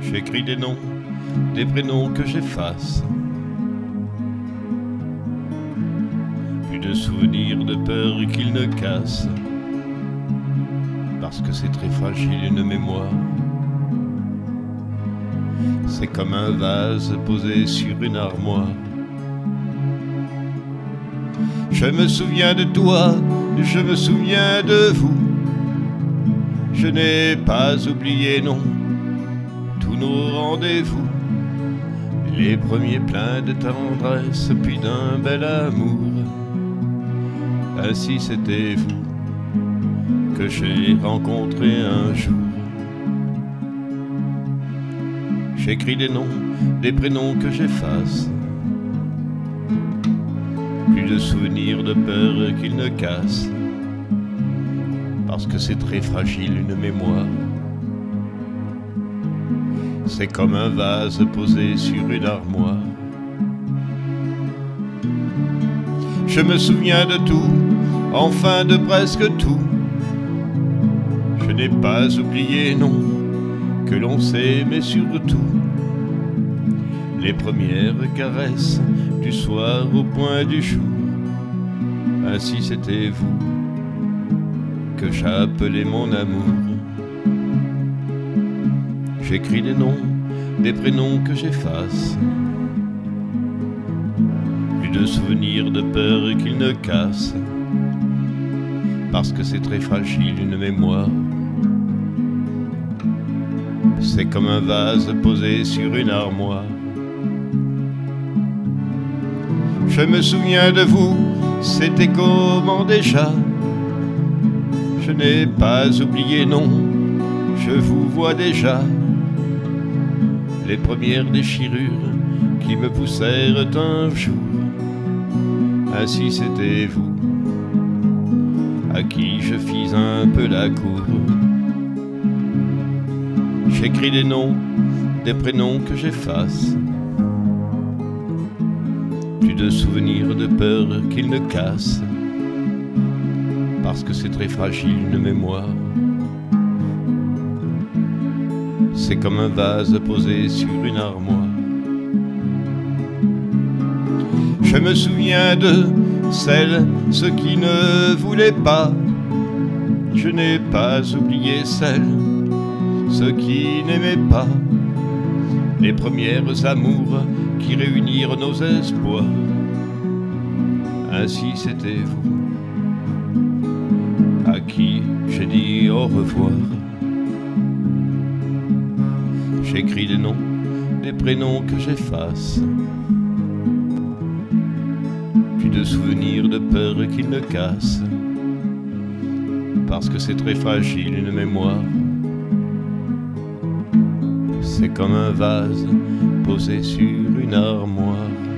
J'écris des noms, des prénoms que j'efface. Plus de souvenirs de peur qu'ils ne cassent, parce que c'est très fragile une mémoire. C'est comme un vase posé sur une armoire. Je me souviens de toi, je me souviens de vous. Je n'ai pas oublié, non, tous nos rendez-vous. Les premiers pleins de tendresse, puis d'un bel amour. Ainsi c'était vous que j'ai rencontré un jour. J'écris des noms, des prénoms que j'efface. Plus de souvenirs de peur qu'ils ne cassent, parce que c'est très fragile une mémoire. C'est comme un vase posé sur une armoire. Je me souviens de tout, enfin de presque tout. Je n'ai pas oublié, non, que l'on s'aimait, mais surtout les premières caresses du soir au point du jour. Ainsi c'était vous que j'appelais mon amour. J'écris des noms, des prénoms que j'efface. Plus de souvenirs de peur qu'ils ne cassent, parce que c'est très fragile une mémoire. C'est comme un vase posé sur une armoire. Je me souviens de vous, c'était comment déjà? Je n'ai pas oublié, non, je vous vois déjà. Les premières déchirures qui me poussèrent un jour. Ainsi c'était vous à qui je fis un peu la cour. J'écris des noms, des prénoms que j'efface. Plus de souvenirs de peur qu'ils ne cassent, parce que c'est très fragile une mémoire. C'est comme un vase posé sur une armoire. Je me souviens de celles, ceux qui ne voulaient pas. Je n'ai pas oublié celles, ceux qui n'aimaient pas. Les premières amours qui réunirent nos espoirs. Ainsi c'était vous à qui j'ai dit au revoir. J'écris des noms, des prénoms que j'efface. Plus de souvenirs de peur qu'ils ne cassent, parce que c'est très fragile une mémoire. C'est comme un vase posé sur une armoire.